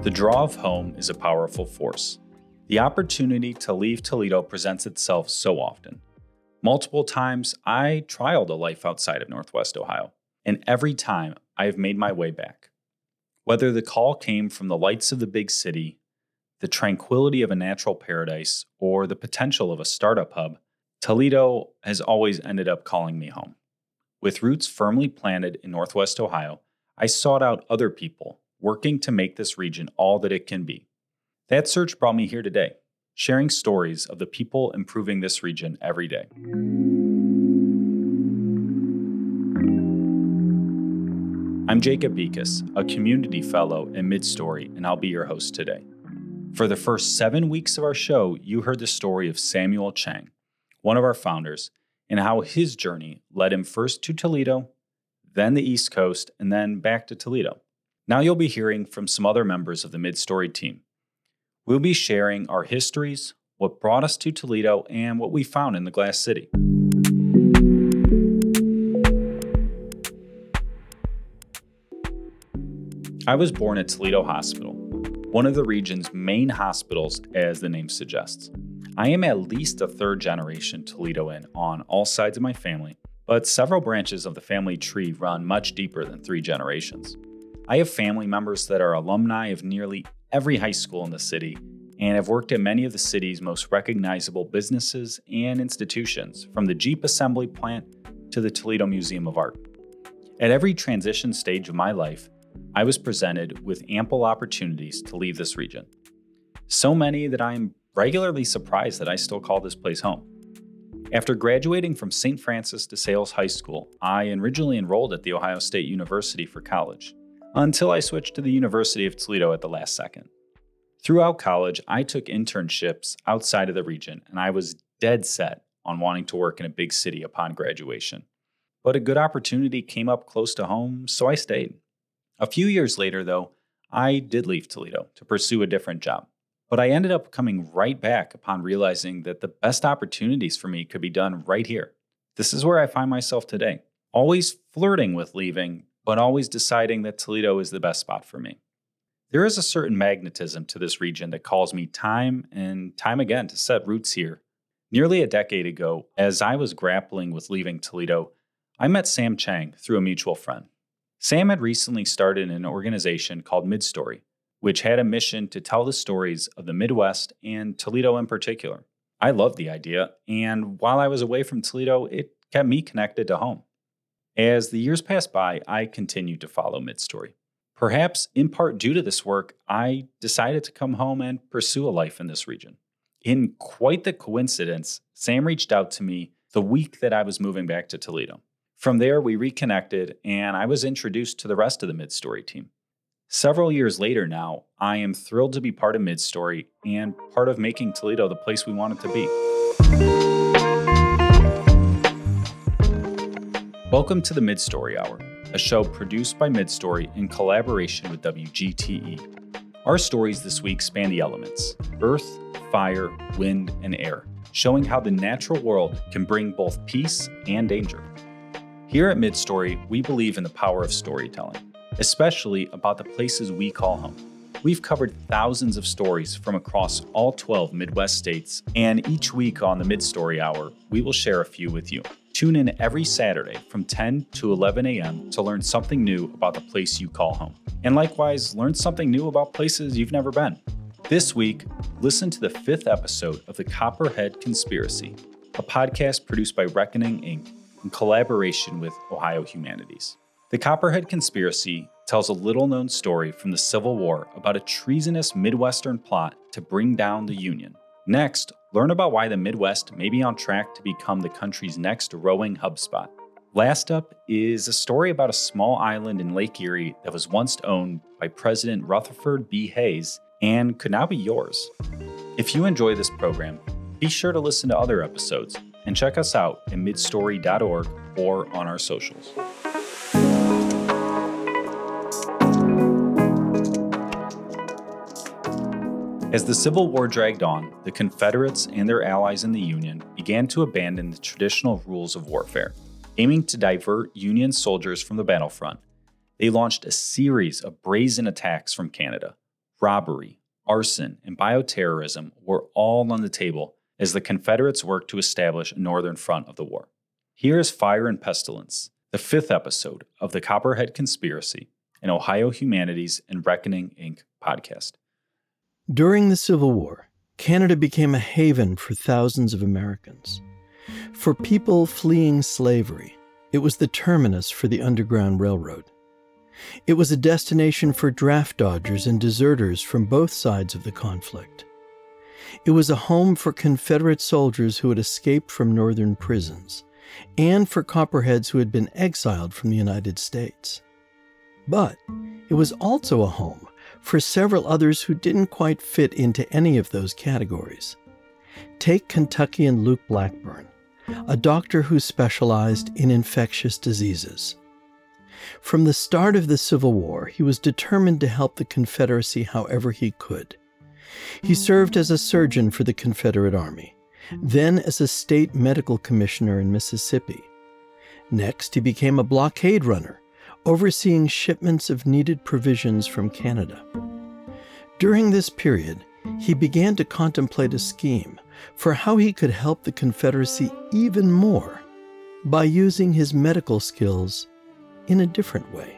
The draw of home is a powerful force. The opportunity to leave Toledo presents itself so often. Multiple times, I trialed a life outside of Northwest Ohio, and every time I have made my way back. Whether the call came from the lights of the big city, the tranquility of a natural paradise, or the potential of a startup hub, Toledo has always ended up calling me home. With roots firmly planted in Northwest Ohio, I sought out other people working to make this region all that it can be. That search brought me here today, sharing stories of the people improving this region every day. I'm Jacob Bekas, a community fellow at Midstory, and I'll be your host today. For the first 7 weeks of our show, you heard the story of Samuel Chang, one of our founders, and how his journey led him first to Toledo, then the East Coast, and then back to Toledo. Now you'll be hearing from some other members of the Midstory team. We'll be sharing our histories, what brought us to Toledo, and what we found in the Glass City. I was born at Toledo Hospital, one of the region's main hospitals, as the name suggests. I am at least a third-generation Toledoan on all sides of my family, but several branches of the family tree run much deeper than 3 generations. I have family members that are alumni of nearly every high school in the city and have worked at many of the city's most recognizable businesses and institutions, from the Jeep assembly plant to the Toledo Museum of Art. At every transition stage of my life, I was presented with ample opportunities to leave this region. So many that I am regularly surprised that I still call this place home. After graduating from St. Francis de Sales High School, I originally enrolled at The Ohio State University for college, until I switched to the University of Toledo at the last second. Throughout college, I took internships outside of the region, and I was dead set on wanting to work in a big city upon graduation. But a good opportunity came up close to home, so I stayed. A few years later, though, I did leave Toledo to pursue a different job. But I ended up coming right back upon realizing that the best opportunities for me could be done right here. This is where I find myself today, always flirting with leaving, but always deciding that Toledo is the best spot for me. There is a certain magnetism to this region that calls me time and time again to set roots here. Nearly a decade ago, as I was grappling with leaving Toledo, I met Sam Chang through a mutual friend. Sam had recently started an organization called Midstory, which had a mission to tell the stories of the Midwest and Toledo in particular. I loved the idea, and while I was away from Toledo, it kept me connected to home. As the years passed by, I continued to follow Midstory. Perhaps in part due to this work, I decided to come home and pursue a life in this region. In quite the coincidence, Sam reached out to me the week that I was moving back to Toledo. From there, we reconnected, and I was introduced to the rest of the Midstory team. Several years later now, I am thrilled to be part of Midstory and part of making Toledo the place we want it to be. Welcome to the Midstory Hour, a show produced by Midstory in collaboration with WGTE. Our stories this week span the elements: earth, fire, wind, and air, showing how the natural world can bring both peace and danger. Here at Midstory, we believe in the power of storytelling, especially about the places we call home. We've covered thousands of stories from across all 12 Midwest states, and each week on the Midstory Hour, we will share a few with you. Tune in every Saturday from 10 to 11 a.m. to learn something new about the place you call home. And likewise, learn something new about places you've never been. This week, listen to the 5th episode of The Copperhead Conspiracy, a podcast produced by Reckoning Inc. in collaboration with Ohio Humanities. The Copperhead Conspiracy tells a little-known story from the Civil War about a treasonous Midwestern plot to bring down the Union. Next, learn about why the Midwest may be on track to become the country's next rowing hubspot. Last up is a story about a small island in Lake Erie that was once owned by President Rutherford B. Hayes and could now be yours. If you enjoy this program, be sure to listen to other episodes and check us out at midstory.org or on our socials. As the Civil War dragged on, the Confederates and their allies in the Union began to abandon the traditional rules of warfare. Aiming to divert Union soldiers from the battlefront, they launched a series of brazen attacks from Canada, robbery, arson, and bioterrorism were all on the table as the Confederates worked to establish a northern front of the war. Here is Fire and Pestilence, the 5th episode of the Copperhead Conspiracy, an Ohio Humanities and Reckoning, Inc. podcast. During the Civil War, Canada became a haven for thousands of Americans. For people fleeing slavery, it was the terminus for the Underground Railroad. It was a destination for draft dodgers and deserters from both sides of the conflict. It was a home for Confederate soldiers who had escaped from northern prisons, and for Copperheads who had been exiled from the United States. But it was also a home for several others who didn't quite fit into any of those categories. Take Kentuckian Luke Blackburn, a doctor who specialized in infectious diseases. From the start of the Civil War, he was determined to help the Confederacy however he could. He served as a surgeon for the Confederate Army, then as a state medical commissioner in Mississippi. Next, he became a blockade runner, overseeing shipments of needed provisions from Canada. During this period, he began to contemplate a scheme for how he could help the Confederacy even more by using his medical skills in a different way.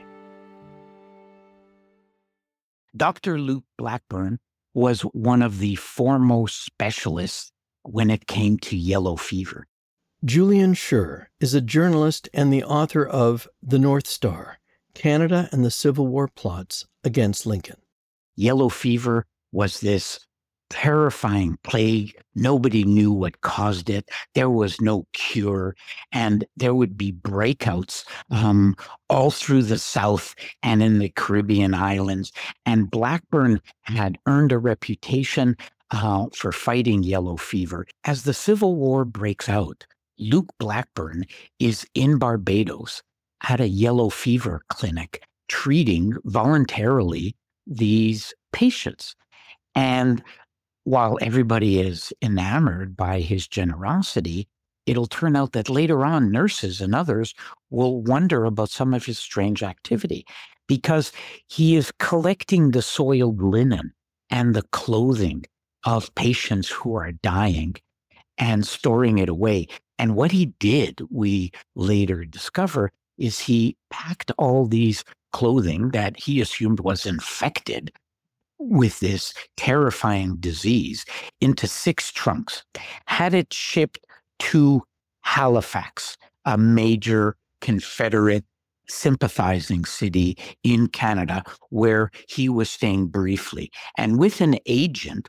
Dr. Luke Blackburn was one of the foremost specialists when it came to yellow fever. Julian Schur is a journalist and the author of The North Star, Canada and the Civil War Plots Against Lincoln. Yellow fever was this terrifying plague. Nobody knew what caused it. There was no cure, and there would be breakouts all through the South and in the Caribbean islands. And Blackburn had earned a reputation for fighting yellow fever. As the Civil War breaks out, Luke Blackburn is in Barbados at a yellow fever clinic treating voluntarily these patients. And while everybody is enamored by his generosity, it'll turn out that later on nurses and others will wonder about some of his strange activity because he is collecting the soiled linen and the clothing of patients who are dying and storing it away. And what he did, we later discover, is he packed all these clothing that he assumed was infected with this terrifying disease into 6 trunks, had it shipped to Halifax, a major Confederate sympathizing city in Canada, where he was staying briefly. And with an agent,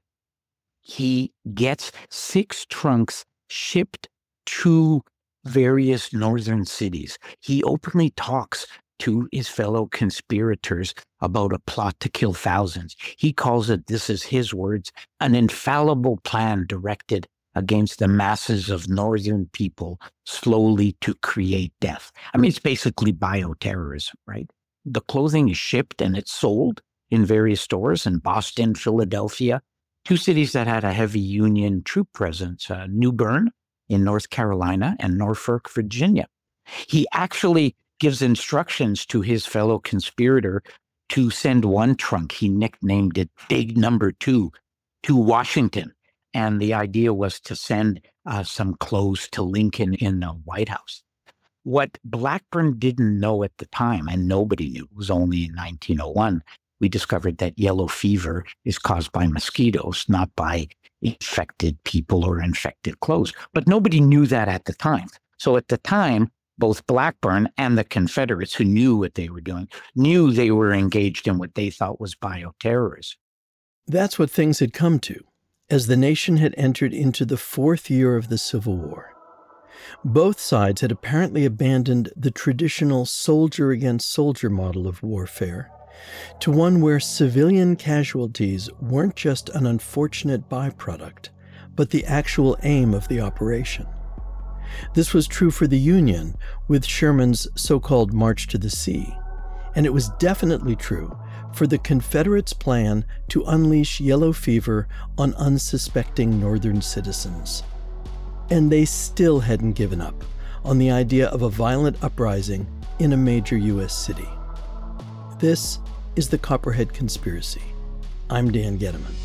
he gets 6 trunks shipped to various northern cities. He openly talks to his fellow conspirators about a plot to kill thousands. He calls it, this is his words, an infallible plan directed against the masses of northern people slowly to create death. I mean, it's basically bioterrorism, right? The clothing is shipped and it's sold in various stores in Boston, Philadelphia, 2 cities that had a heavy Union troop presence, New Bern in North Carolina and Norfolk, Virginia. He actually gives instructions to his fellow conspirator to send one trunk, he nicknamed it Big Number 2, to Washington. And the idea was to send some clothes to Lincoln in the White House. What Blackburn didn't know at the time, and nobody knew, it was only in 1901, we discovered that yellow fever is caused by mosquitoes, not by infected people or infected clothes. But nobody knew that at the time. So at the time, both Blackburn and the Confederates, who knew what they were doing, knew they were engaged in what they thought was bioterrorism. That's what things had come to, as the nation had entered into the 4th year of the Civil War. Both sides had apparently abandoned the traditional soldier-against-soldier model of warfare to one where civilian casualties weren't just an unfortunate byproduct, but the actual aim of the operation. This was true for the Union with Sherman's so-called March to the Sea, and it was definitely true for the Confederates' plan to unleash yellow fever on unsuspecting northern citizens. And they still hadn't given up on the idea of a violent uprising in a major U.S. city. This is the Copperhead Conspiracy. I'm Dan Gettleman.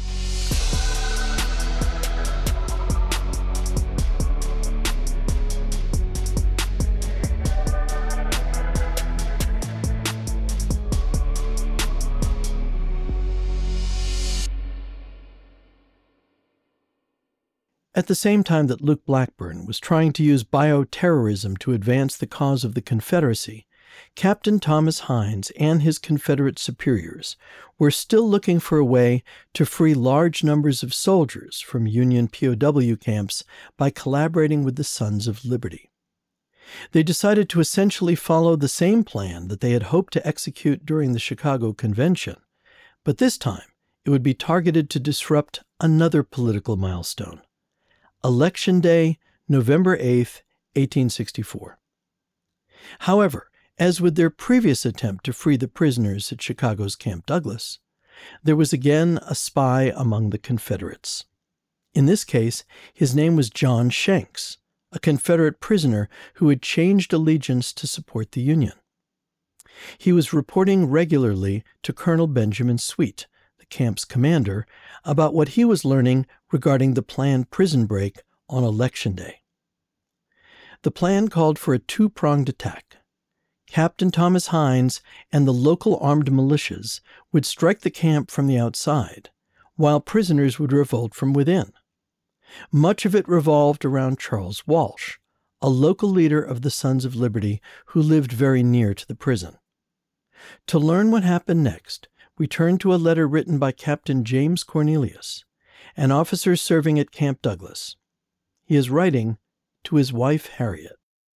At the same time that Luke Blackburn was trying to use bioterrorism to advance the cause of the Confederacy, Captain Thomas Hines and his Confederate superiors were still looking for a way to free large numbers of soldiers from Union POW camps by collaborating with the Sons of Liberty. They decided to essentially follow the same plan that they had hoped to execute during the Chicago Convention, but this time it would be targeted to disrupt another political milestone. Election Day, November 8, 1864. However, as with their previous attempt to free the prisoners at Chicago's Camp Douglas, there was again a spy among the Confederates. In this case, his name was John Shanks, a Confederate prisoner who had changed allegiance to support the Union. He was reporting regularly to Colonel Benjamin Sweet, the camp's commander, about what he was learning regarding the planned prison break on Election Day. The plan called for a two-pronged attack. Captain Thomas Hines and the local armed militias would strike the camp from the outside, while prisoners would revolt from within. Much of it revolved around Charles Walsh, a local leader of the Sons of Liberty who lived very near to the prison. To learn what happened next, we turn to a letter written by Captain James Cornelius, an officer serving at Camp Douglas. He is writing to his wife, Harriet.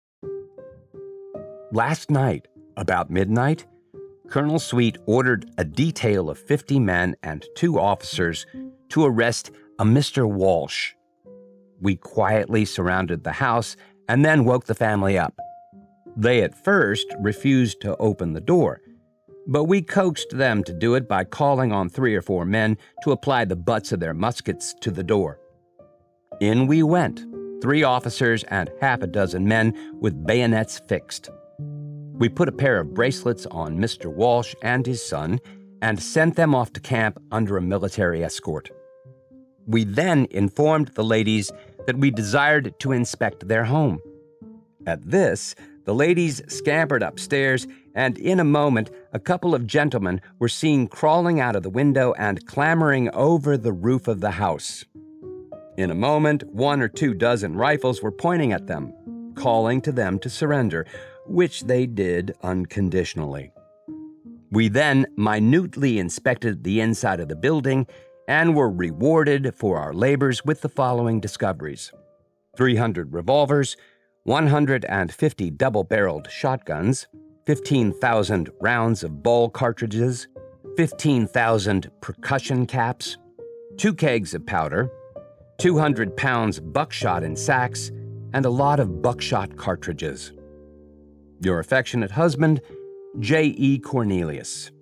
Last night, about midnight, Colonel Sweet ordered a detail of 50 men and 2 officers to arrest a Mr. Walsh. We quietly surrounded the house and then woke the family up. They at first refused to open the door, but we coaxed them to do it by calling on 3 or 4 men to apply the butts of their muskets to the door. In we went, 3 officers and half a dozen men with bayonets fixed. We put a pair of bracelets on Mr. Walsh and his son and sent them off to camp under a military escort. We then informed the ladies that we desired to inspect their home. At this, the ladies scampered upstairs, and in a moment, a couple of gentlemen were seen crawling out of the window and clambering over the roof of the house. In a moment, 1 or 2 dozen rifles were pointing at them, calling to them to surrender, which they did unconditionally. We then minutely inspected the inside of the building and were rewarded for our labors with the following discoveries: 300 revolvers, 150 double-barreled shotguns, 15,000 rounds of ball cartridges, 15,000 percussion caps, 2 kegs of powder, 200 pounds buckshot in sacks, and a lot of buckshot cartridges. Your affectionate husband, J.E. Cornelius.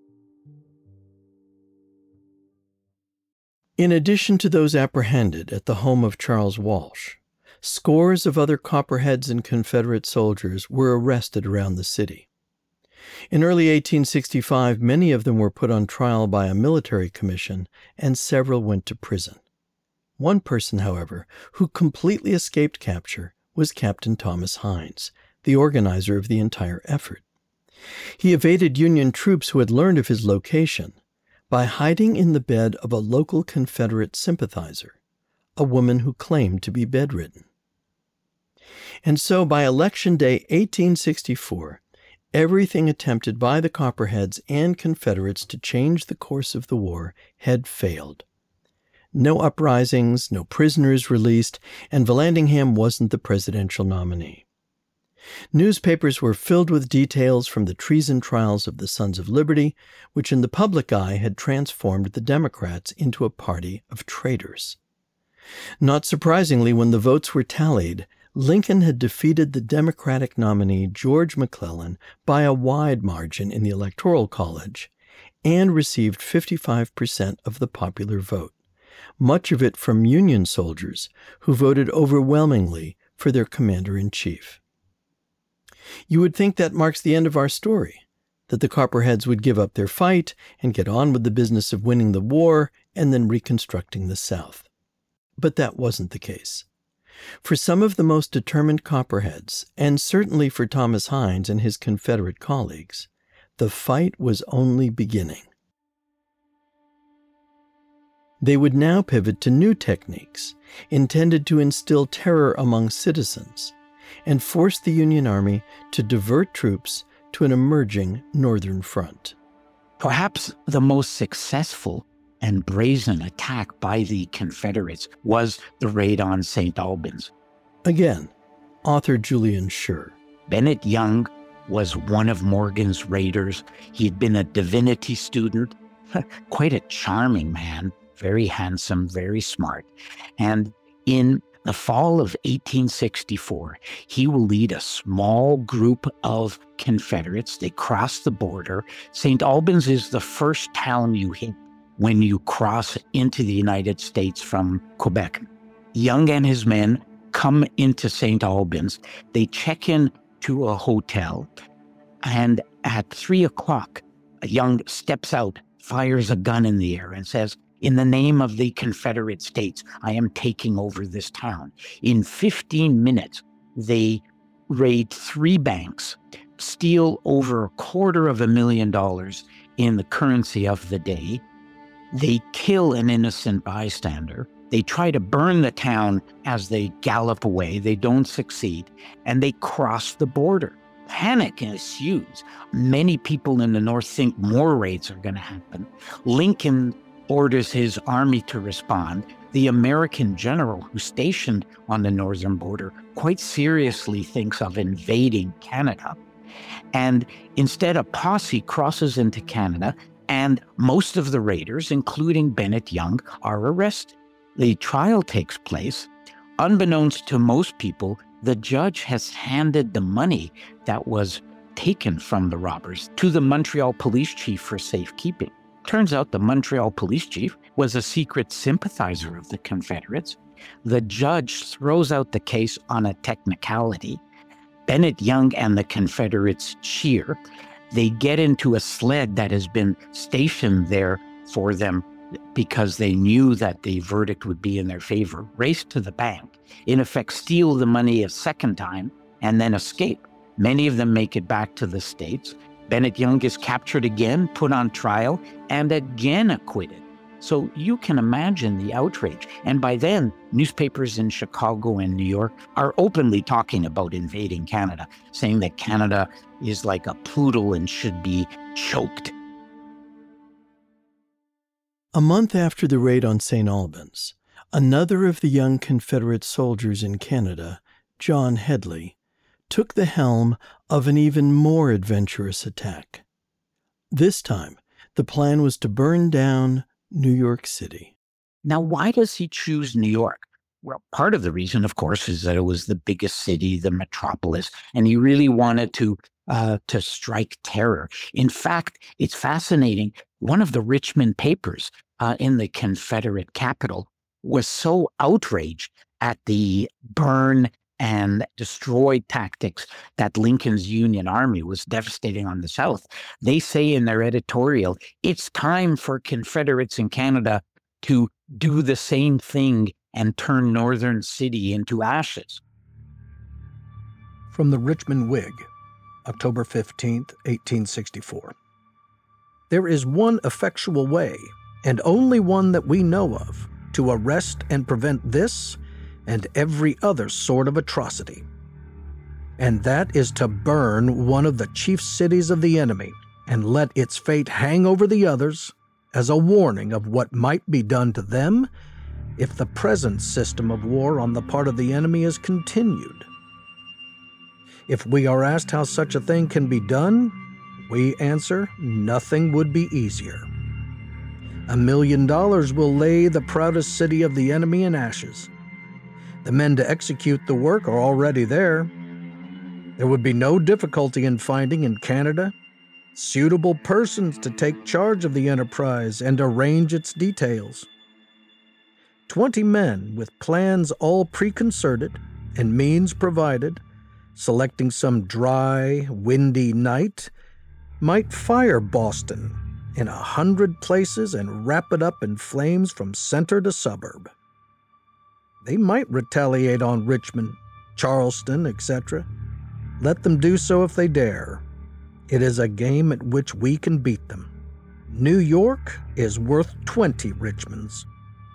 In addition to those apprehended at the home of Charles Walsh, scores of other Copperheads and Confederate soldiers were arrested around the city. In early 1865, many of them were put on trial by a military commission, and several went to prison. One person, however, who completely escaped capture was Captain Thomas Hines, the organizer of the entire effort. He evaded Union troops who had learned of his location by hiding in the bed of a local Confederate sympathizer, a woman who claimed to be bedridden. And so by Election Day 1864, everything attempted by the Copperheads and Confederates to change the course of the war had failed. No uprisings, no prisoners released, and Vallandigham wasn't the presidential nominee. Newspapers were filled with details from the treason trials of the Sons of Liberty, which in the public eye had transformed the Democrats into a party of traitors. Not surprisingly, when the votes were tallied, Lincoln had defeated the Democratic nominee George McClellan by a wide margin in the Electoral College and received 55% of the popular vote, much of it from Union soldiers who voted overwhelmingly for their commander-in-chief. You would think that marks the end of our story, that the Copperheads would give up their fight and get on with the business of winning the war and then reconstructing the South. But that wasn't the case. For some of the most determined Copperheads, and certainly for Thomas Hines and his Confederate colleagues, the fight was only beginning. They would now pivot to new techniques intended to instill terror among citizens and force the Union Army to divert troops to an emerging northern front. Perhaps the most successful and brazen attack by the Confederates was the raid on St. Albans. Again, author Julian Schur. Bennett Young was one of Morgan's raiders. He'd been a divinity student, quite a charming man, very handsome, very smart. And in the fall of 1864, he will lead a small group of Confederates. They cross the border. St. Albans is the first town you hit when you cross into the United States from Quebec. Young and his men come into St. Albans. They check in to a hotel, and at 3 o'clock, Young steps out, fires a gun in the air, and says, "In the name of the Confederate States, I am taking over this town." In 15 minutes, they raid 3 banks, steal over $250,000 in the currency of the day. They kill an innocent bystander. They try to burn the town as they gallop away. They don't succeed, and they cross the border. Panic ensues. Many people in the North think more raids are going to happen. Lincoln orders his army to respond. The American general who's stationed on the northern border quite seriously thinks of invading Canada. And instead, a posse crosses into Canada, and most of the raiders, including Bennett Young, are arrested. The trial takes place. Unbeknownst to most people, the judge has handed the money that was taken from the robbers to the Montreal police chief for safekeeping. Turns out the Montreal police chief was a secret sympathizer of the Confederates. The judge throws out the case on a technicality. Bennett Young and the Confederates cheer. They get into a sled that has been stationed there for them because they knew that the verdict would be in their favor, race to the bank, in effect steal the money a second time, and then escape. Many of them make it back to the States. Bennett Young is captured again, put on trial, and again acquitted. So you can imagine the outrage. And by then, newspapers in Chicago and New York are openly talking about invading Canada, saying that Canada is like a poodle and should be choked. A month after the raid on St. Albans, another of the young Confederate soldiers in Canada, John Headley, took the helm of an even more adventurous attack. This time, the plan was to burn down New York City. Now, why does he choose New York? Well, part of the reason, of course, is that it was the biggest city, the metropolis, and he really wanted to strike terror. In fact, it's fascinating. One of the Richmond papers in the Confederate capital was so outraged at the burn and destroy tactics that Lincoln's Union Army was devastating on the South. They say in their editorial, it's time for Confederates in Canada to do the same thing and turn Northern City into ashes. From the Richmond Whig, October 15th, 1864. There is one effectual way, and only one that we know of, to arrest and prevent this and every other sort of atrocity. And that is to burn one of the chief cities of the enemy and let its fate hang over the others as a warning of what might be done to them if the present system of war on the part of the enemy is continued. If we are asked how such a thing can be done, we answer, nothing would be easier. $1 million will lay the proudest city of the enemy in ashes. The men to execute the work are already there. There would be no difficulty in finding in Canada suitable persons to take charge of the enterprise and arrange its details. 20 men with plans all preconcerted and means provided, selecting some dry, windy night, might fire Boston in 100 places and wrap it up in flames from center to suburb. They might retaliate on Richmond, Charleston, etc. Let them do so if they dare. It is a game at which we can beat them. New York is worth 20 Richmonds.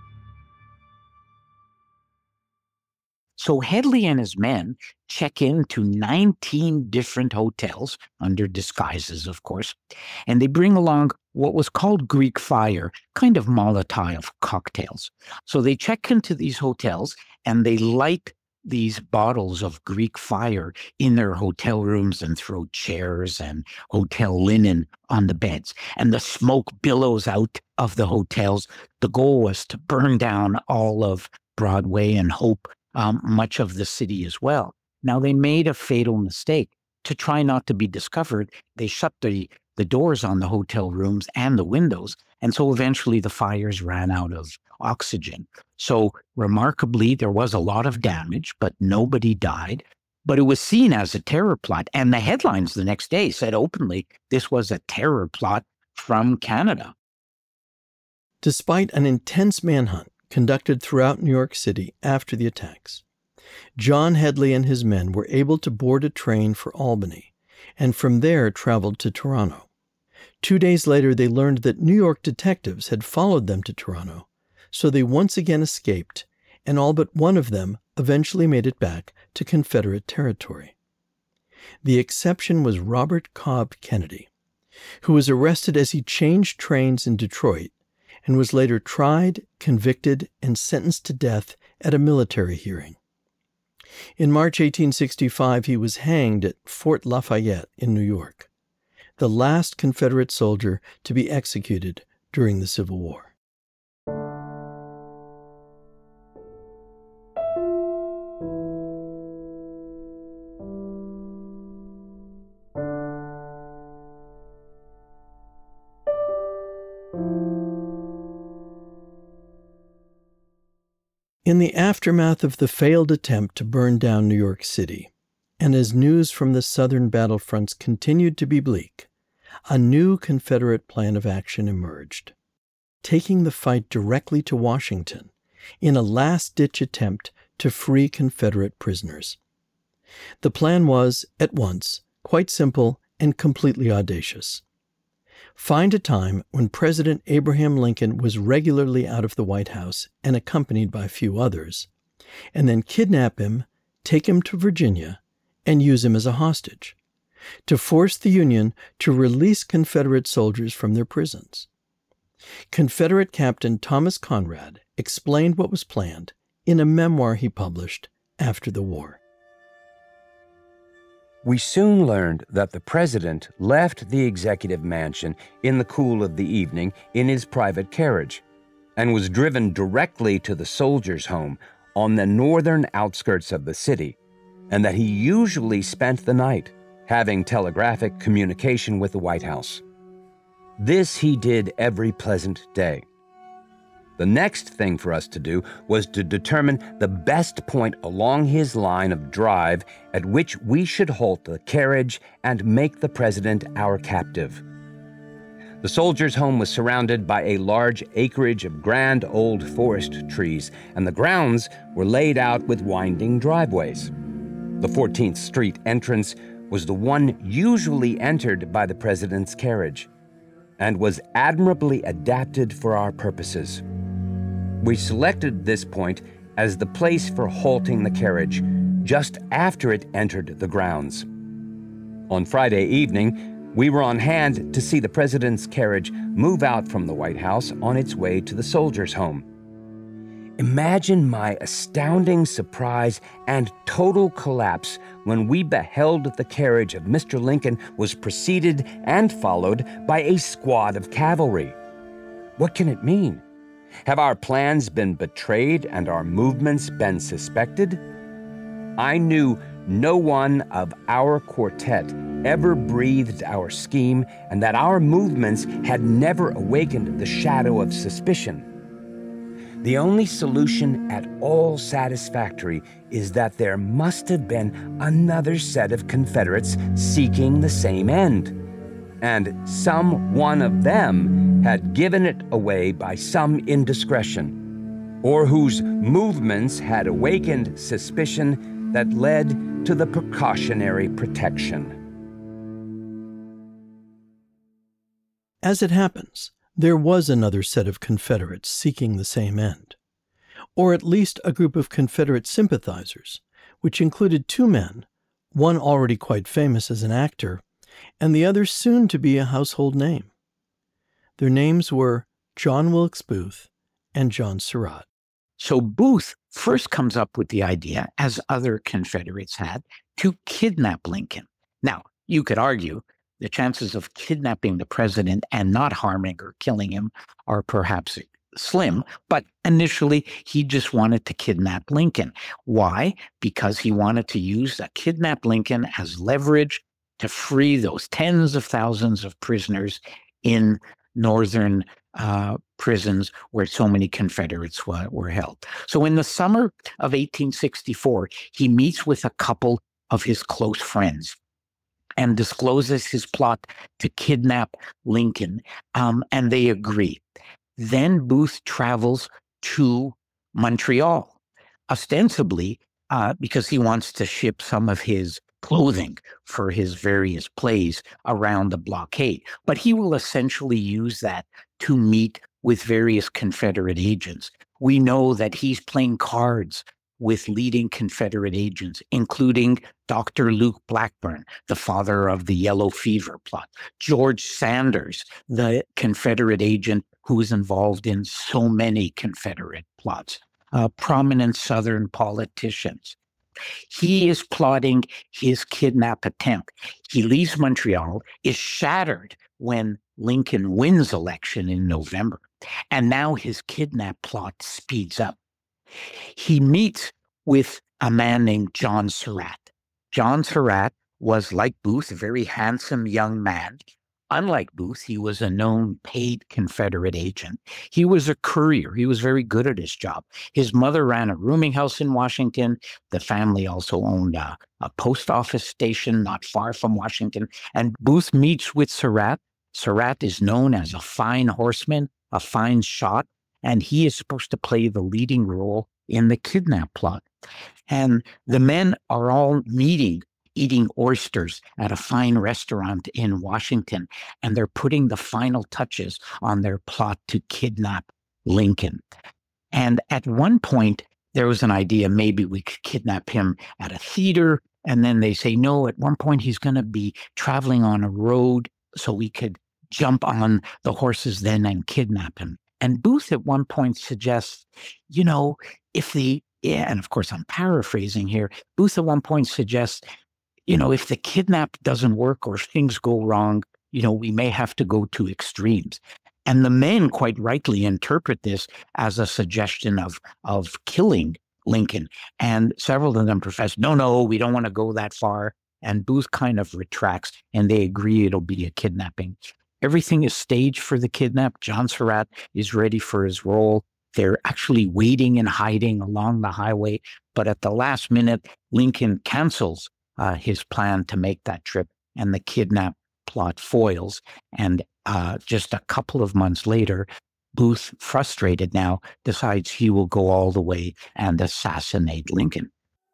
So Headley and his men check into 19 different hotels, under disguises, of course, and they bring along what was called Greek fire, kind of Molotov cocktails. So they check into these hotels and they light these bottles of Greek fire in their hotel rooms and throw chairs and hotel linen on the beds. And the smoke billows out of the hotels. The goal was to burn down all of Broadway and Hope, much of the city as well. Now, they made a fatal mistake. To try not to be discovered, they shut the doors on the hotel rooms and the windows, and so eventually the fires ran out of oxygen. So remarkably, there was a lot of damage, but nobody died. But it was seen as a terror plot, and the headlines the next day said openly this was a terror plot from Canada. Despite an intense manhunt conducted throughout New York City after the attacks, John Headley and his men were able to board a train for Albany, and from there traveled to Toronto. 2 days later, they learned that New York detectives had followed them to Toronto, so they once again escaped, and all but one of them eventually made it back to Confederate territory. The exception was Robert Cobb Kennedy, who was arrested as he changed trains in Detroit and was later tried, convicted, and sentenced to death at a military hearing. In March 1865, he was hanged at Fort Lafayette in New York, the last Confederate soldier to be executed during the Civil War. In the aftermath of the failed attempt to burn down New York City, and as news from the southern battlefronts continued to be bleak, a new Confederate plan of action emerged, taking the fight directly to Washington in a last-ditch attempt to free Confederate prisoners. The plan was, at once, quite simple and completely audacious. Find a time when President Abraham Lincoln was regularly out of the White House and accompanied by a few others, and then kidnap him, take him to Virginia, and use him as a hostage, to force the Union to release Confederate soldiers from their prisons. Confederate Captain Thomas Conrad explained what was planned in a memoir he published after the war. We soon learned that the president left the executive mansion in the cool of the evening in his private carriage and was driven directly to the soldiers' home on the northern outskirts of the city, and that he usually spent the night having telegraphic communication with the White House. This he did every pleasant day. The next thing for us to do was to determine the best point along his line of drive at which we should halt the carriage and make the president our captive. The soldiers' home was surrounded by a large acreage of grand old forest trees, and the grounds were laid out with winding driveways. The 14th Street entrance was the one usually entered by the president's carriage, and was admirably adapted for our purposes. We selected this point as the place for halting the carriage, just after it entered the grounds. On Friday evening, we were on hand to see the president's carriage move out from the White House on its way to the soldiers' home. Imagine my astounding surprise and total collapse when we beheld the carriage of Mr. Lincoln was preceded and followed by a squad of cavalry. What can it mean? Have our plans been betrayed and our movements been suspected? I knew no one of our quartet ever breathed our scheme, and that our movements had never awakened the shadow of suspicion. The only solution at all satisfactory is that there must have been another set of Confederates seeking the same end. and some one of them had given it away by some indiscretion, or whose movements had awakened suspicion that led to the precautionary protection. As it happens, there was another set of Confederates seeking the same end, or at least a group of Confederate sympathizers, which included two men, one already quite famous as an actor, and the other soon to be a household name. Their names were John Wilkes Booth and John Surratt. So Booth first comes up with the idea, as other Confederates had, to kidnap Lincoln. Now, you could argue the chances of kidnapping the president and not harming or killing him are perhaps slim, but initially he just wanted to kidnap Lincoln. Why? Because he wanted to use a kidnapped Lincoln as leverage to free those tens of thousands of prisoners in northern prisons where so many Confederates were held. So in the summer of 1864, he meets with a couple of his close friends and discloses his plot to kidnap Lincoln, and they agree. Then Booth travels to Montreal, ostensibly because he wants to ship some of his clothing for his various plays around the blockade. But he will essentially use that to meet with various Confederate agents. We know that he's playing cards with leading Confederate agents, including Dr. Luke Blackburn, the father of the Yellow Fever plot, George Sanders, the Confederate agent who was involved in so many Confederate plots, prominent Southern politicians. He is plotting his kidnap attempt. He leaves Montreal, is shattered when Lincoln wins election in November, and now his kidnap plot speeds up. He meets with a man named John Surratt. John Surratt was, like Booth, a very handsome young man. Unlike Booth, he was a known paid Confederate agent. He was a courier. He was very good at his job. His mother ran a rooming house in Washington. The family also owned a post office station not far from Washington. And Booth meets with Surratt. Surratt is known as a fine horseman, a fine shot, and he is supposed to play the leading role in the kidnap plot. And the men are all meeting, eating oysters at a fine restaurant in Washington, and they're putting the final touches on their plot to kidnap Lincoln. And at one point, there was an idea, maybe we could kidnap him at a theater, and then they say, no, at one point he's going to be traveling on a road, so we could jump on the horses then and kidnap him. And Booth at one point suggests, and of course I'm paraphrasing here, Booth at one point suggests, if the kidnap doesn't work or if things go wrong, we may have to go to extremes. And the men quite rightly interpret this as a suggestion of killing Lincoln. And several of them profess, no, we don't want to go that far. And Booth kind of retracts and they agree it'll be a kidnapping. Everything is staged for the kidnap. John Surratt is ready for his role. They're actually waiting and hiding along the highway. But at the last minute, Lincoln cancels his plan to make that trip, and the kidnap plot foils. And just a couple of months later, Booth, frustrated now, decides he will go all the way and assassinate Lincoln.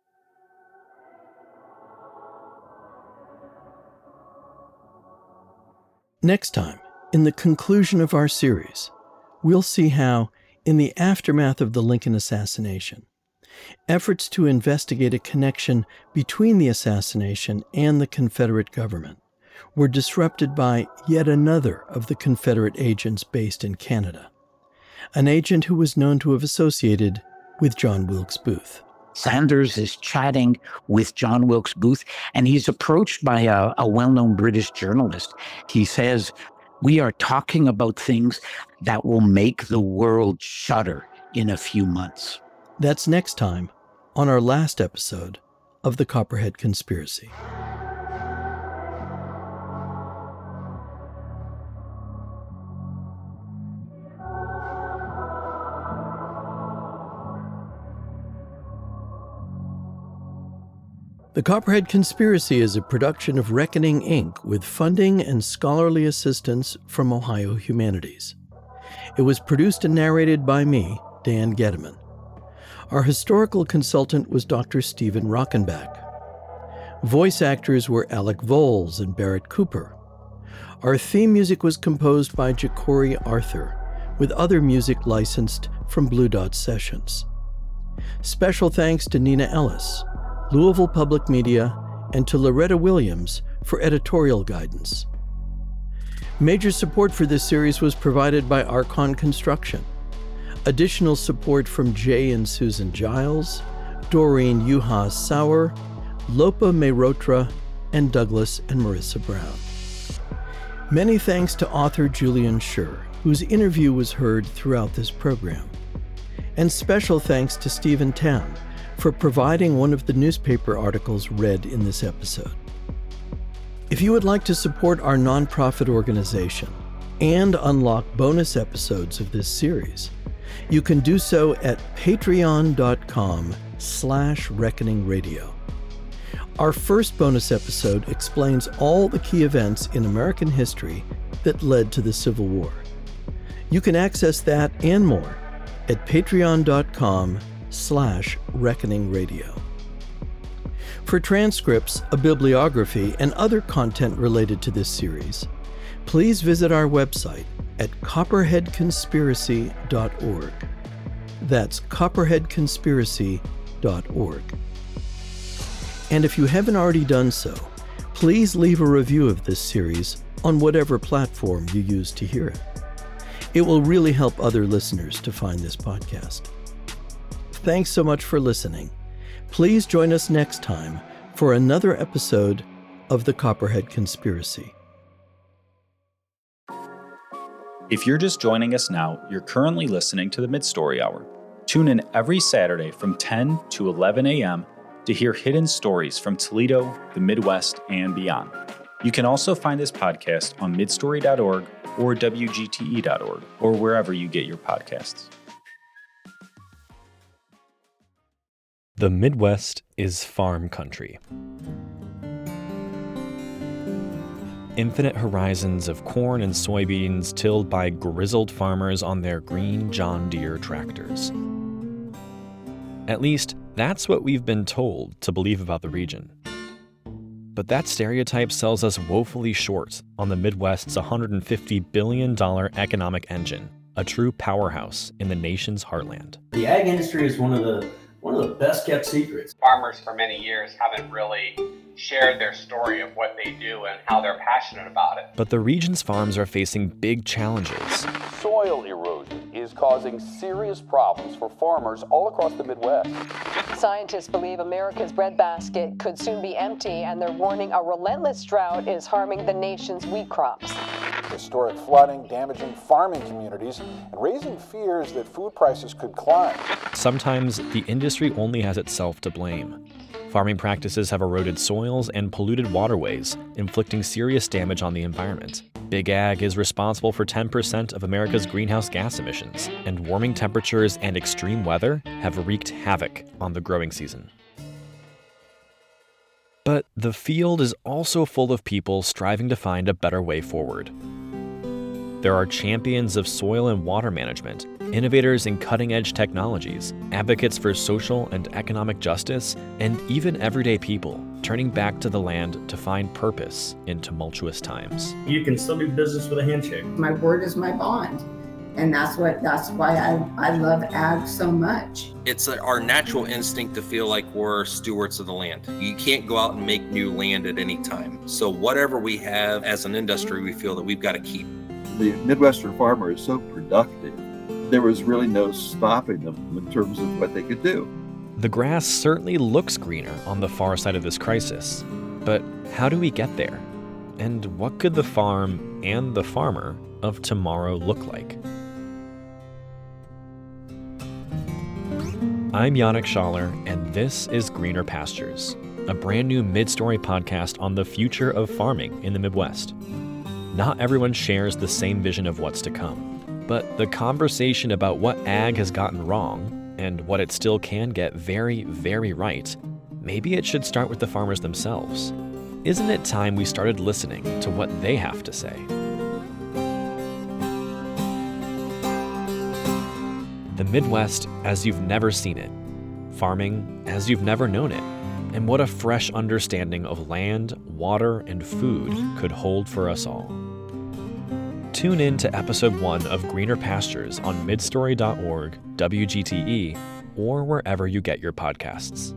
Next time, in the conclusion of our series, we'll see how, in the aftermath of the Lincoln assassination, efforts to investigate a connection between the assassination and the Confederate government were disrupted by yet another of the Confederate agents based in Canada, an agent who was known to have associated with John Wilkes Booth. Sanders is chatting with John Wilkes Booth, and he's approached by a well-known British journalist. He says, "We are talking about things that will make the world shudder in a few months." That's next time on our last episode of The Copperhead Conspiracy. The Copperhead Conspiracy is a production of Reckoning, Inc. with funding and scholarly assistance from Ohio Humanities. It was produced and narrated by me, Dan Gediman. Our historical consultant was Dr. Stephen Rockenbach. Voice actors were Alec Voles and Barrett Cooper. Our theme music was composed by Ja'Cory Arthur, with other music licensed from Blue Dot Sessions. Special thanks to Nina Ellis, Louisville Public Media, and to Loretta Williams for editorial guidance. Major support for this series was provided by Archon Construction. Additional support from Jay and Susan Giles, Doreen Juha Sauer, Lopa Mehrotra, and Douglas and Marissa Brown. Many thanks to author Julian Schur, whose interview was heard throughout this program. And special thanks to Stephen Town for providing one of the newspaper articles read in this episode. If you would like to support our nonprofit organization and unlock bonus episodes of this series, you can do so at patreon.com/reckoningradio. Our first bonus episode explains all the key events in American history that led to the Civil War. You can access that and more at patreon.com/reckoningradio. For transcripts, a bibliography, and other content related to this series, please visit our website at copperheadconspiracy.org. That's copperheadconspiracy.org. And if you haven't already done so, please leave a review of this series on whatever platform you use to hear it. It will really help other listeners to find this podcast. Thanks so much for listening. Please join us next time for another episode of The Copperhead Conspiracy. If you're just joining us now, you're currently listening to the Mid-Story Hour. Tune in every Saturday from 10 to 11 a.m. to hear hidden stories from Toledo, the Midwest, and beyond. You can also find this podcast on midstory.org or WGTE.org, or wherever you get your podcasts. The Midwest is farm country. Infinite horizons of corn and soybeans tilled by grizzled farmers on their green John Deere tractors. At least, that's what we've been told to believe about the region. But that stereotype sells us woefully short on the Midwest's $150 billion economic engine, a true powerhouse in the nation's heartland. The ag industry is one of the best kept secrets. Farmers for many years haven't really shared their story of what they do and how they're passionate about it. But the region's farms are facing big challenges. Soil erosion is causing serious problems for farmers all across the Midwest. Scientists believe America's breadbasket could soon be empty, and they're warning a relentless drought is harming the nation's wheat crops. Historic flooding damaging farming communities and raising fears that food prices could climb. Sometimes the industry only has itself to blame. Farming practices have eroded soils and polluted waterways, inflicting serious damage on the environment. Big Ag is responsible for 10% of America's greenhouse gas emissions, and warming temperatures and extreme weather have wreaked havoc on the growing season. But the field is also full of people striving to find a better way forward. There are champions of soil and water management, innovators in cutting-edge technologies, advocates for social and economic justice, and even everyday people turning back to the land to find purpose in tumultuous times. You can still do business with a handshake. My word is my bond. And that's why I love ag so much. It's our natural instinct to feel like we're stewards of the land. You can't go out and make new land at any time. So whatever we have as an industry, we feel that we've got to keep. The Midwestern farmer is so productive. There was really no stopping them in terms of what they could do. The grass certainly looks greener on the far side of this crisis. But how do we get there? And what could the farm and the farmer of tomorrow look like? I'm Yannick Schaller, and this is Greener Pastures, a brand new mid-story podcast on the future of farming in the Midwest. Not everyone shares the same vision of what's to come, but the conversation about what ag has gotten wrong and what it still can get very, very right maybe it should start with the farmers themselves. Isn't it time we started listening to what they have to say? The Midwest as you've never seen it. Farming as you've never known it. And what a fresh understanding of land, water, and food could hold for us all. Tune in to episode 1 of Greener Pastures on midstory.org, WGTE, or wherever you get your podcasts.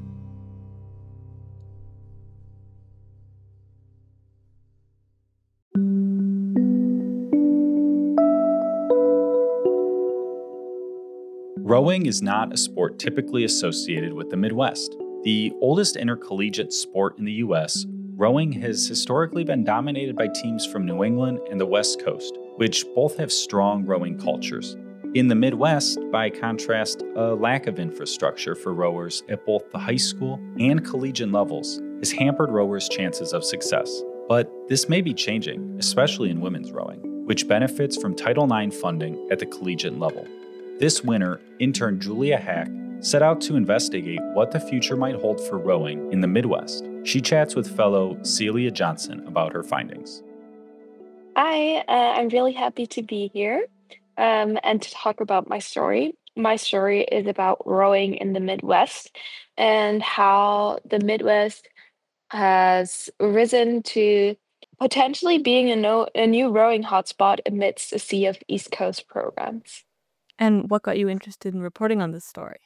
Rowing is not a sport typically associated with the Midwest. The oldest intercollegiate sport in the U.S., rowing has historically been dominated by teams from New England and the West Coast, which both have strong rowing cultures. In the Midwest, by contrast, a lack of infrastructure for rowers at both the high school and collegiate levels has hampered rowers' chances of success. But this may be changing, especially in women's rowing, which benefits from Title IX funding at the collegiate level. This winter, intern Julia Hack set out to investigate what the future might hold for rowing in the Midwest. She chats with fellow Celia Johnson about her findings. Hi, I'm really happy to be here and to talk about my story. My story is about rowing in the Midwest and how the Midwest has risen to potentially being a new rowing hotspot amidst a sea of East Coast programs. And what got you interested in reporting on this story?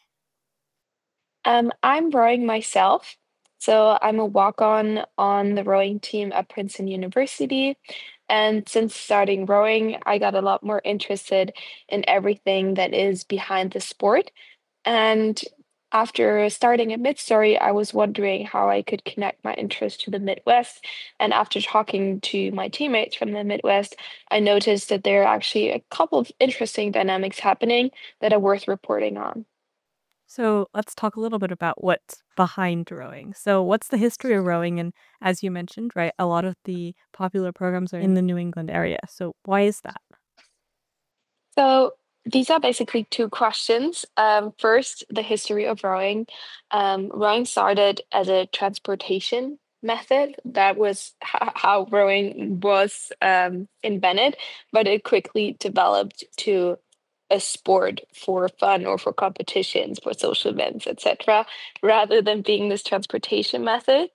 I'm rowing myself. So I'm a walk-on on the rowing team at Princeton University. And since starting rowing, I got a lot more interested in everything that is behind the sport. And after starting at Midstory, I was wondering how I could connect my interest to the Midwest. And after talking to my teammates from the Midwest, I noticed that there are actually a couple of interesting dynamics happening that are worth reporting on. So let's talk a little bit about what's behind rowing. So what's the history of rowing? And as you mentioned, right, a lot of the popular programs are in the New England area. So why is that? So these are basically two questions. First, the history of rowing. Rowing started as a transportation method. That was how rowing was invented, but it quickly developed to a sport for fun or for competitions, for social events, etc., rather than being this transportation method.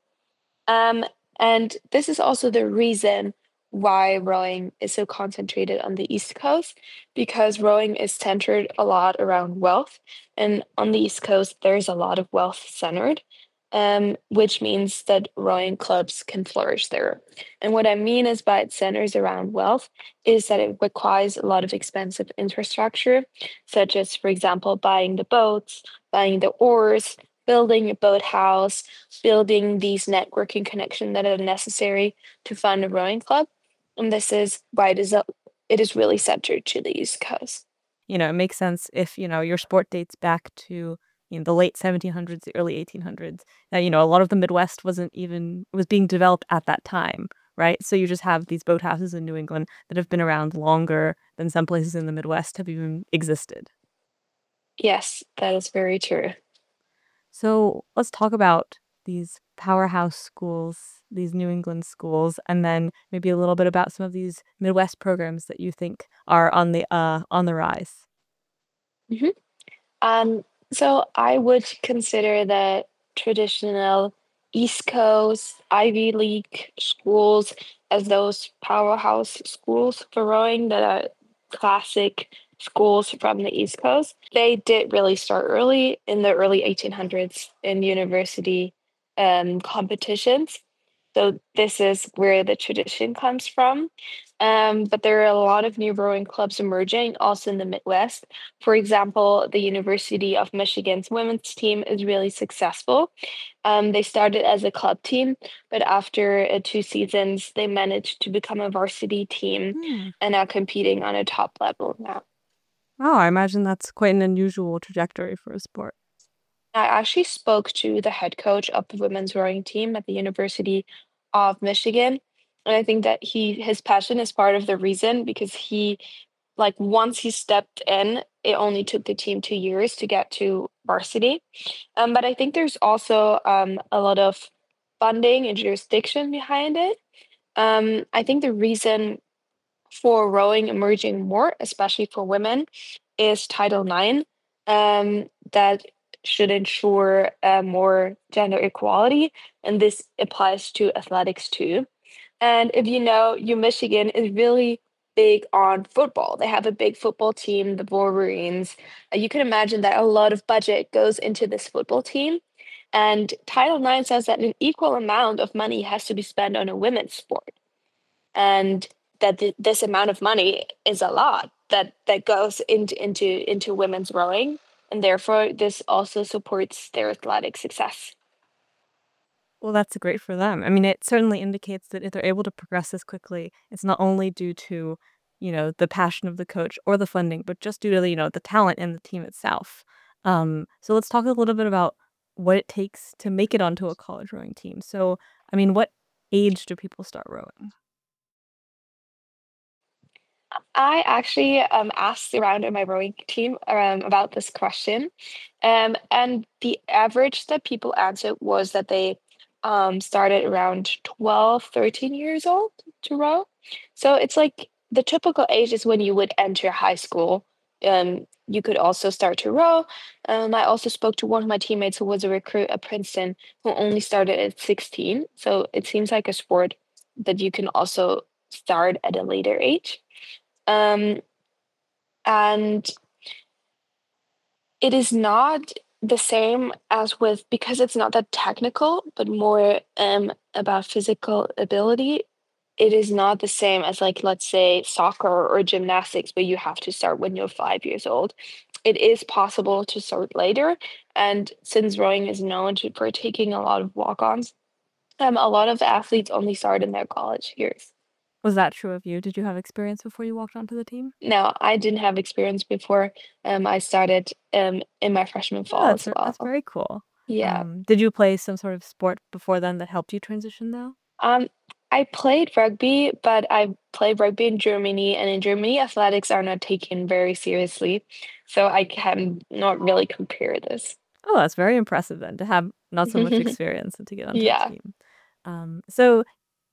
And this is also the reason why rowing is so concentrated on the East Coast, because rowing is centered a lot around wealth. And on the East Coast, there's a lot of wealth centered, which means that rowing clubs can flourish there. And what I mean is by it centers around wealth is that it requires a lot of expensive infrastructure, such as, for example, buying the boats, buying the oars, building a boathouse, building these networking connections that are necessary to fund a rowing club. And this is why it is really centered to the East Coast. It makes sense if, your sport dates back to the late 1700s, the early 1800s. Now, a lot of the Midwest was being developed at that time, right? So you just have these boathouses in New England that have been around longer than some places in the Midwest have even existed. Yes, that is very true. So let's talk about these powerhouse schools, these New England schools, and then maybe a little bit about some of these Midwest programs that you think are on the rise. Mm-hmm. So I would consider the traditional East Coast Ivy League schools as those powerhouse schools for rowing that are classic schools from the East Coast. They did really start early in the early 1800s in university competitions. So this is where the tradition comes from. But there are a lot of new rowing clubs emerging also in the Midwest. For example, the University of Michigan's women's team is really successful. They started as a club team, but after 2 seasons, they managed to become a varsity team and are competing on a top level now. Wow, I imagine that's quite an unusual trajectory for a sport. I actually spoke to the head coach of the women's rowing team at the University of Michigan. And I think that his passion is part of the reason, because he like once he stepped in, it only took the team 2 years to get to varsity. But I think there's also a lot of funding and jurisdiction behind it. I think the reason for rowing emerging more, especially for women, is Title IX, that should ensure more gender equality, and this applies to athletics too. And if you know, Michigan is really big on football. They have a big football team, the Wolverines. You can imagine that a lot of budget goes into this football team. And Title IX says that an equal amount of money has to be spent on a women's sport, and that this amount of money is a lot that goes into women's rowing, and therefore this also supports their athletic success. Well, that's great for them. I mean, it certainly indicates that if they're able to progress this quickly, it's not only due to, the passion of the coach or the funding, but just due to, the talent in the team itself. So let's talk a little bit about what it takes to make it onto a college rowing team. So, I mean, what age do people start rowing? I actually asked around in my rowing team about this question, and the average that people answered was that they started around 12, 13 years old to row. So it's like the typical age is when you would enter high school. You could also start to row. I also spoke to one of my teammates who was a recruit at Princeton who only started at 16. So it seems like a sport that you can also start at a later age. Um, and it is not the same as with, because it's not that technical, but more about physical ability. It is not the same as, like, let's say soccer or gymnastics, where you have to start when you're 5 years old. It is possible to start later, and since rowing is known for taking a lot of walk-ons, a lot of athletes only start in their college years. Was that true of you? Did you have experience before you walked onto the team? No, I didn't have experience before. I started in my freshman Oh, fall as that's well. very cool. Yeah. Did you play some sort of sport before then that helped you transition though? Um, I played rugby, but I played rugby in Germany, and in Germany, athletics are not taken very seriously. So I can not really compare this. Oh, that's very impressive then to have not so much experience and to get onto a Yeah. team. So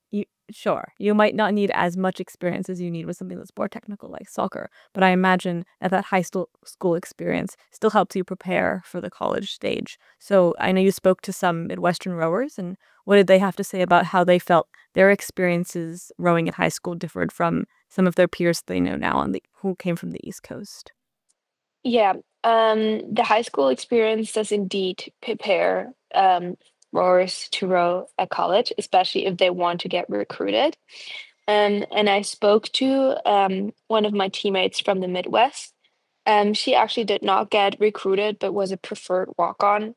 you might not need as much experience as you need with something that's more technical like soccer, but I imagine that school experience still helps you prepare for the college stage. So I know you spoke to some Midwestern rowers, and what did they have to say about how they felt their experiences rowing in high school differed from some of their peers they know now who came from the East Coast? Yeah, the high school experience does indeed prepare rowers to row at college, especially if they want to get recruited. And I spoke to one of my teammates from the Midwest. She actually did not get recruited, but was a preferred walk-on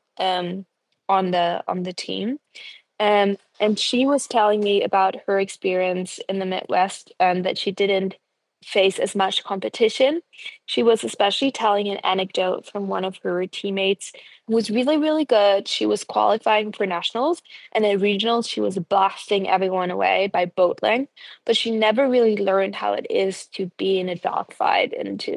on the team. And she was telling me about her experience in the Midwest, that she didn't face as much competition. She was especially telling an anecdote from one of her teammates who was really, really good. She was qualifying for nationals, and at regionals, she was blasting everyone away by boat length, but she never really learned how it is to be in a dogfight and to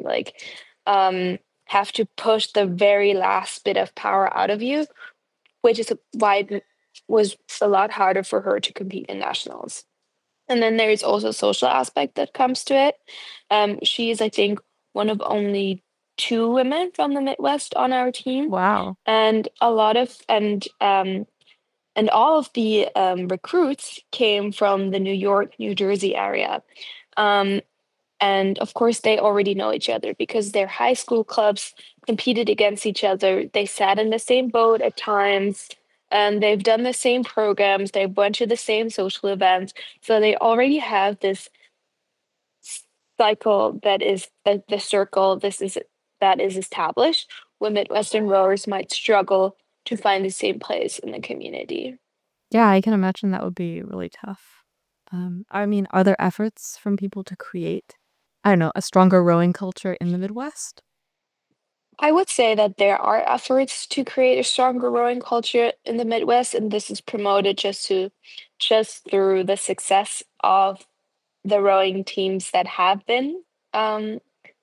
have to push the very last bit of power out of you, which is why it was a lot harder for her to compete in nationals. And then there is also a social aspect that comes to it. She is, I think, one of only two women from the Midwest on our team, Wow. and and all of the recruits came from the New York, New Jersey area. Um, and of course, they already know each other because their high school clubs competed against each other. They sat in the same boat at times, and they've done the same programs. They went to the same social events. So they already have this cycle that is the circle that is established, where Midwestern rowers might struggle to find the same place in the community. Yeah, I can imagine that would be really tough. I mean, are there efforts from people to create, I don't know, a stronger rowing culture in the Midwest? I would say that there are efforts to create a stronger rowing culture in the Midwest, and this is promoted just through the success of the rowing teams that have been um,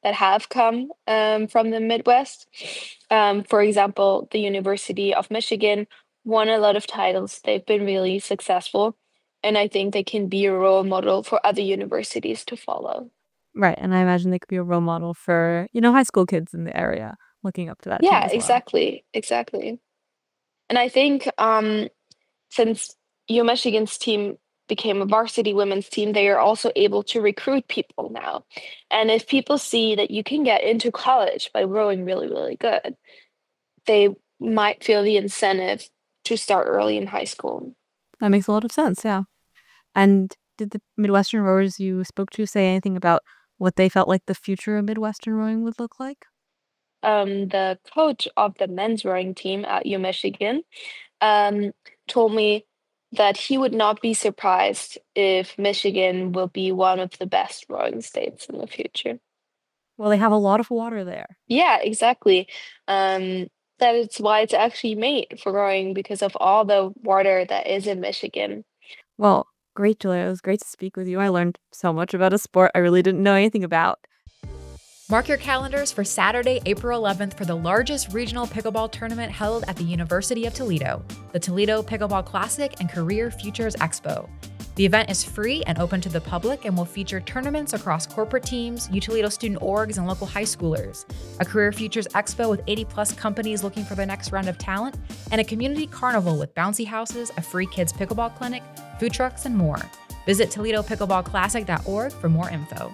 that have come from the Midwest. For example, the University of Michigan won a lot of titles. They've been really successful, and I think they can be a role model for other universities to follow. Right. And I imagine they could be a role model for, high school kids in the area looking up to that team Yeah, as well. exactly. And I think since Michigan's team became a varsity women's team, they are also able to recruit people now. And if people see that you can get into college by rowing really, really good, they might feel the incentive to start early in high school. That makes a lot of sense, yeah. And did the Midwestern rowers you spoke to say anything about what they felt like the future of Midwestern rowing would look like? The coach of the men's rowing team at Michigan told me that he would not be surprised if Michigan will be one of the best rowing states in the future. Well, they have a lot of water there. Yeah, exactly. That is why it's actually made for rowing because of all the water that is in Michigan. Well, great, Julia. It was great to speak with you. I learned so much about a sport I really didn't know anything about. Mark your calendars for Saturday, April 11th for the largest regional pickleball tournament held at the University of Toledo, the Toledo Pickleball Classic and Career Futures Expo. The event is free and open to the public and will feature tournaments across corporate teams, UToledo student orgs, and local high schoolers, a Career Futures Expo with 80-plus companies looking for their next round of talent, and a community carnival with bouncy houses, a free kids pickleball clinic, food trucks, and more. Visit ToledoPickleballClassic.org for more info.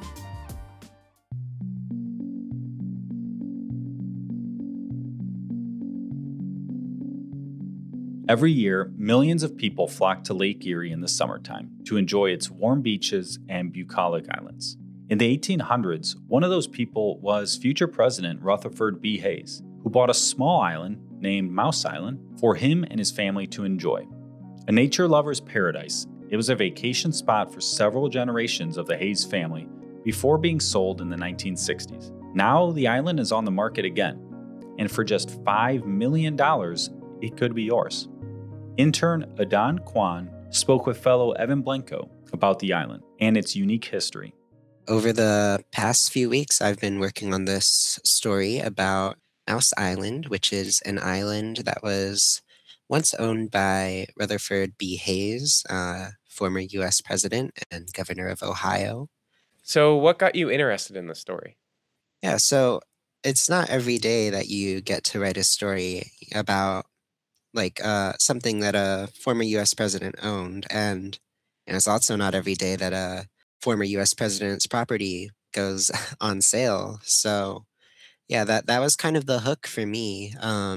Every year, millions of people flock to Lake Erie in the summertime to enjoy its warm beaches and bucolic islands. In the 1800s, one of those people was future President Rutherford B. Hayes, who bought a small island named Mouse Island for him and his family to enjoy. A nature lover's paradise, it was a vacation spot for several generations of the Hayes family before being sold in the 1960s. Now the island is on the market again, and for just $5 million, it could be yours. Intern Adan Kwan spoke with fellow Evan Blanco about the island and its unique history. Over the past few weeks, I've been working on this story about Mouse Island, which is an island that was once owned by Rutherford B. Hayes, former U.S. president and governor of Ohio. So what got you interested in the story? Yeah, so it's not every day that you get to write a story about something that a former U.S. president owned. And it's also not every day that a former U.S. president's property goes on sale. So, yeah, that was kind of the hook for me.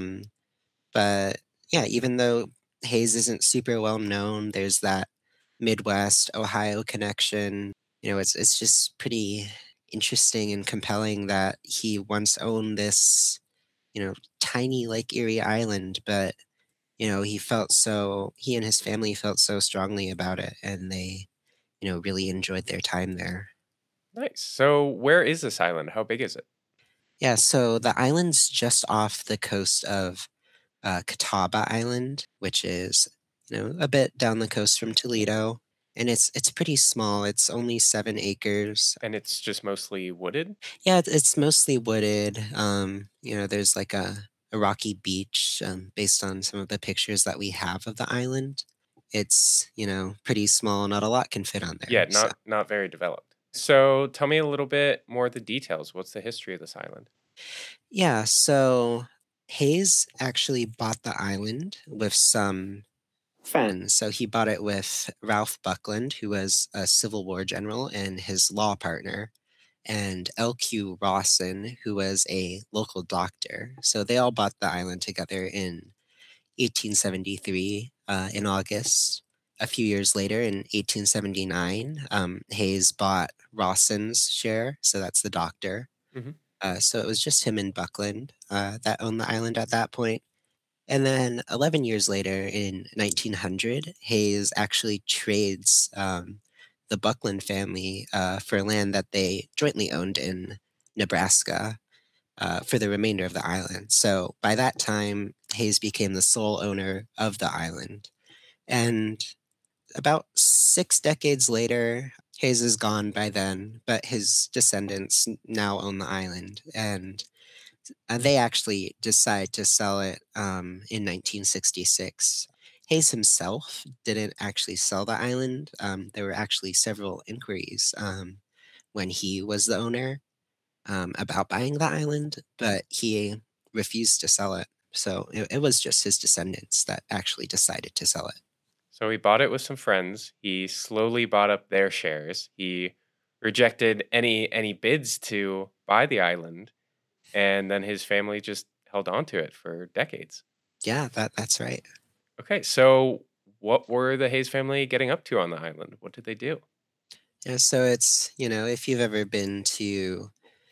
But, yeah, even though Hayes isn't super well known, there's that Midwest Ohio connection. It's just pretty interesting and compelling that he once owned this, tiny Lake Erie island, but he and his family felt so strongly about it, and they, really enjoyed their time there. Nice. So where is this island? How big is it? Yeah, so the island's just off the coast of Catawba Island, which is, a bit down the coast from Toledo. And it's pretty small. It's only 7 acres. And it's just mostly wooded? Yeah, it's mostly wooded. There's like a rocky beach based on some of the pictures that we have of the island. It's, pretty small. Not a lot can fit on there. Yeah, not very developed. So tell me a little bit more of the details. What's the history of this island? Yeah, so Hayes actually bought the island with some friends. So he bought it with Ralph Buckland, who was a Civil War general and his law partner, and L.Q. Rawson, who was a local doctor. So they all bought the island together in 1873 in August. A few years later, in 1879, Hayes bought Rawson's share, so that's the doctor. Mm-hmm. So it was just him and Buckland that owned the island at that point. And then 11 years later, in 1900, Hayes actually trades the Buckland family for land that they jointly owned in Nebraska for the remainder of the island. So by that time, Hayes became the sole owner of the island. And about 6 decades later, Hayes is gone by then, but his descendants now own the island, and they actually decide to sell it in 1966. Hayes himself didn't actually sell the island. There were actually several inquiries when he was the owner about buying the island, but he refused to sell it. So it was just his descendants that actually decided to sell it. So he bought it with some friends. He slowly bought up their shares. He rejected any bids to buy the island, and then his family just held on to it for decades. Yeah, that's right. Okay, so what were the Hayes family getting up to on the island? What did they do? Yeah, so it's, if you've ever been to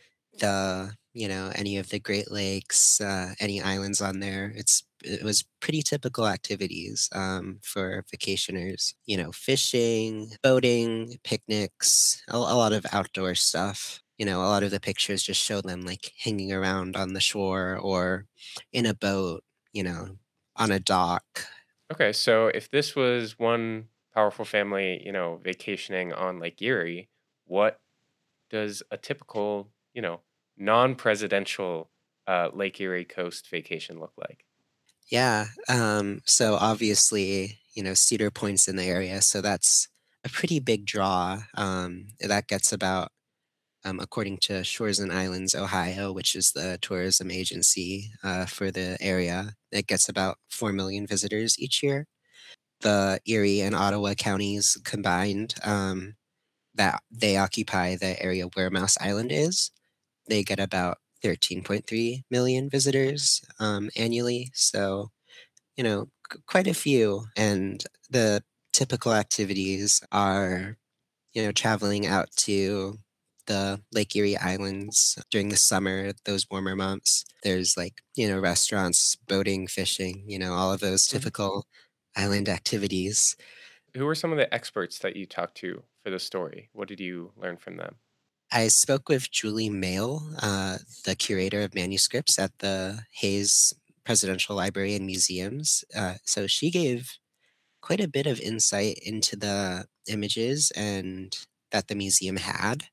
any of the Great Lakes, any islands on there, it was pretty typical activities for vacationers. Fishing, boating, picnics, a lot of outdoor stuff. A lot of the pictures just show them like hanging around on the shore or in a boat, on a dock. Okay, so if this was one powerful family, vacationing on Lake Erie, what does a typical, non-presidential Lake Erie coast vacation look like? Yeah. So obviously, Cedar Point's in the area, so that's a pretty big draw. That gets about, according to Shores and Islands, Ohio, which is the tourism agency for the area, it gets about 4 million visitors each year. The Erie and Ottawa counties combined, that they occupy the area where Mouse Island is, they get about 13.3 million visitors annually. So, quite a few. And the typical activities are, traveling out to the Lake Erie Islands during the summer, those warmer months. There's like, restaurants, boating, fishing, all of those typical island activities. Who were some of the experts that you talked to for the story? What did you learn from them? I spoke with Julie Mayle, the curator of manuscripts at the Hayes Presidential Library and Museums. So she gave quite a bit of insight into the images and that the museum had.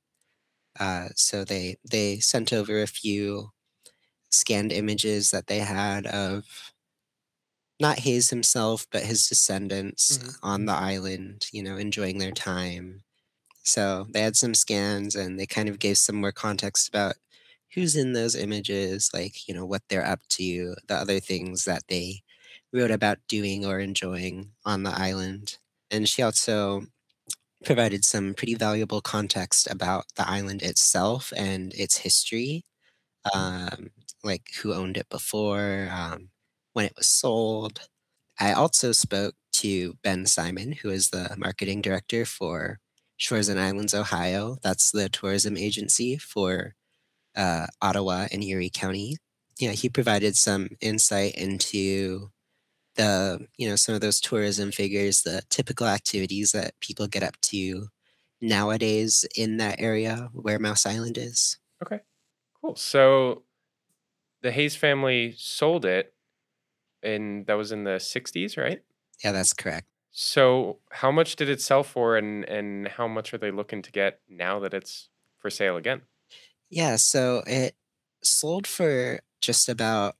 So they sent over a few scanned images that they had of not Hayes himself, but his descendants on the island, enjoying their time. So they had some scans and they kind of gave some more context about who's in those images, like, what they're up to, the other things that they wrote about doing or enjoying on the island. And she also provided some pretty valuable context about the island itself and its history, um, like who owned it before, when it was sold. I also spoke to Ben Simon, who is the marketing director for Shores and Islands, Ohio. That's the tourism agency for Ottawa and Erie County. Yeah, he provided some insight into some of those tourism figures, the typical activities that people get up to nowadays in that area where Mouse Island is. Okay, cool. So the Hayes family sold it, and that was in the 60s, right? Yeah, that's correct. So how much did it sell for, and how much are they looking to get now that it's for sale again? Yeah, so it sold for just about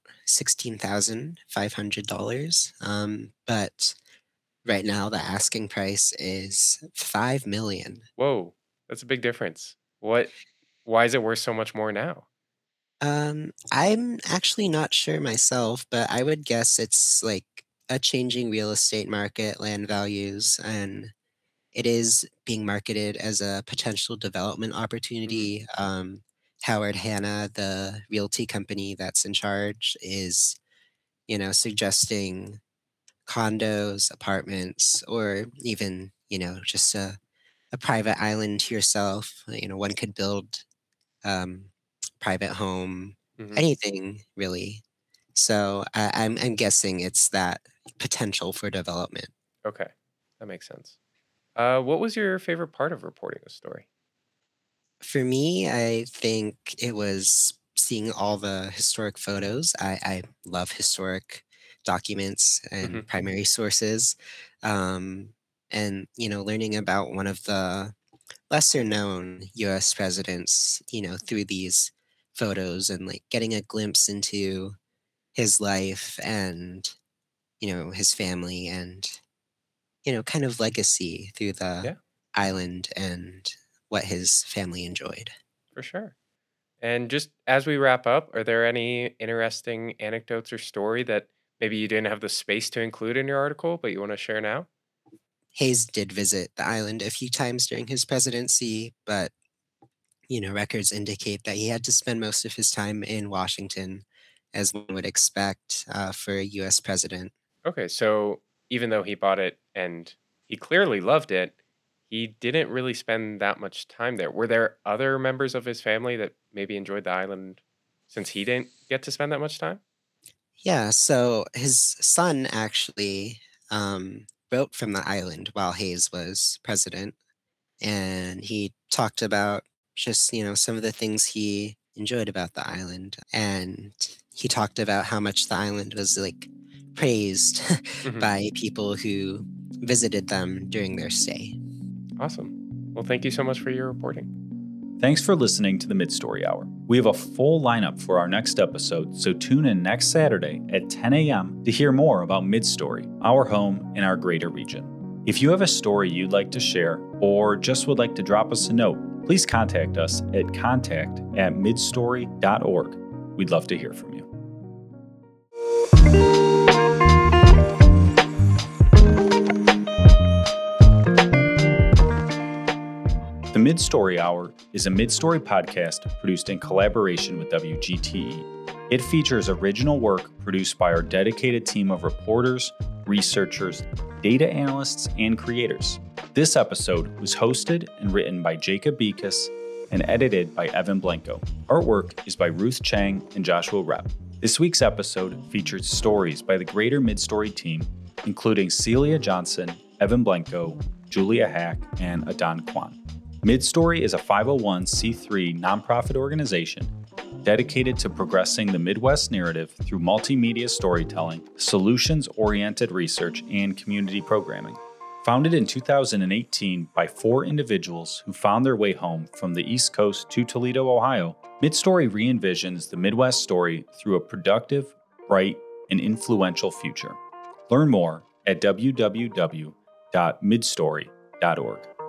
$16,500. But right now the asking price is $5 million. Whoa, that's a big difference. Why is it worth so much more now? I'm actually not sure myself, but I would guess it's like a changing real estate market, land values, and it is being marketed as a potential development opportunity. Howard Hanna, the realty company that's in charge, is, suggesting condos, apartments, or even, just a private island to yourself. One could build private home, anything really. So I'm guessing it's that potential for development. Okay, that makes sense. What was your favorite part of reporting the story? For me, I think it was seeing all the historic photos. I love historic documents and primary sources. And, learning about one of the lesser known US presidents, through these photos and like getting a glimpse into his life and, his family and, kind of legacy through the Yeah, island and what his family enjoyed. for sure. And just as we wrap up, are there any interesting anecdotes or story that maybe you didn't have the space to include in your article, but you want to share now? Hayes did visit the island a few times during his presidency, but, records indicate that he had to spend most of his time in Washington, as one would expect for a US president. Okay, so even though he bought it and he clearly loved it, he didn't really spend that much time there. Were there other members of his family that maybe enjoyed the island since he didn't get to spend that much time? Yeah, so his son actually wrote from the island while Hayes was president, and he talked about just, some of the things he enjoyed about the island. And he talked about how much the island was like praised by people who visited them during their stay. Awesome. Well, thank you so much for your reporting. Thanks for listening to the Mid-Story Hour. We have a full lineup for our next episode, so tune in next Saturday at 10 a.m. to hear more about Mid-Story, our home in our greater region. If you have a story you'd like to share or just would like to drop us a note, please contact us at contact@midstory.org. We'd love to hear from you. The Mid-Story Hour is a mid-story podcast produced in collaboration with WGTE. It features original work produced by our dedicated team of reporters, researchers, data analysts, and creators. This episode was hosted and written by Jacob Bekas and edited by Evan Blanco. Artwork is by Ruth Chang and Joshua Rep. This week's episode featured stories by the Greater Mid-Story team, including Celia Johnson, Evan Blanco, Julia Hack, and Adan Kwan. Mid-Story is a 501c3 nonprofit organization dedicated to progressing the Midwest narrative through multimedia storytelling, solutions-oriented research, and community programming. Founded in 2018 by 4 individuals who found their way home from the East Coast to Toledo, Ohio, Mid-Story re-envisions the Midwest story through a productive, bright, and influential future. Learn more at www.midstory.org.